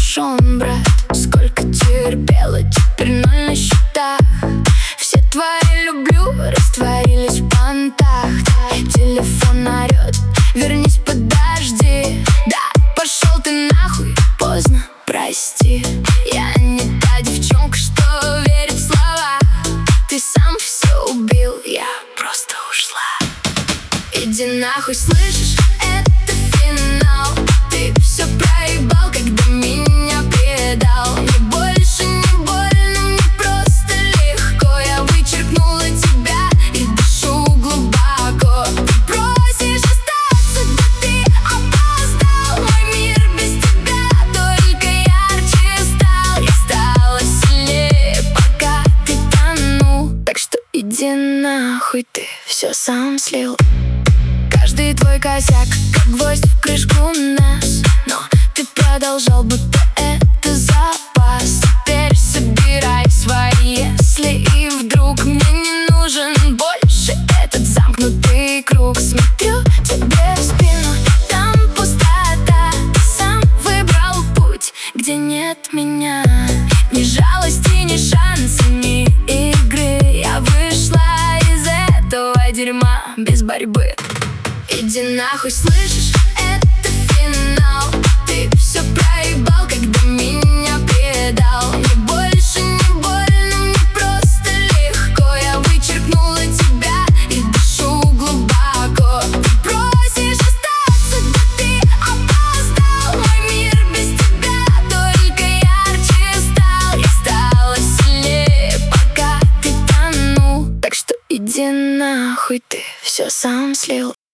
умалишен, брат. Сколько терпела, теперь ноль на счетах. Все твои люблю растворились в понтах. Телефон орет, вернись, подожди. Да, пошел ты нахуй, поздно, прости. Я не та девчонка, что верит в слова. Ты сам все убил, я просто ушла. Иди нахуй, слышишь, это финал. Ты все проебал, когда меня предал. Мне больше не больно, мне просто легко. Я вычеркнула тебя и дышу глубоко. Ты просишь остаться, да ты опоздал. Мой мир без тебя только ярче стал. Я стала сильнее, пока ты тонул. Так что иди нахуй, ты все сам слил. Каждый твой косяк, как гвоздь в крышку нас. Но ты продолжал, будто это запас. Теперь собирай свои если и вдруг мне не нужен больше этот замкнутый круг. Смотрю тебе в спину, там пустота. Ты сам выбрал путь, где нет меня. Ни жалости, ни шанса, ни игры. Я вышла из этого дерьма без борьбы. Иди нахуй, слышишь, это финал. Ты все проебал, когда меня предал. Мне больше не больно, мне просто легко. Я вычеркнула тебя и дышу глубоко. Ты просишь остаться, да ты опоздал. Мой мир без тебя только ярче стал. Я стала сильнее, пока ты тонул. Так что иди нахуй, ты все сам слил.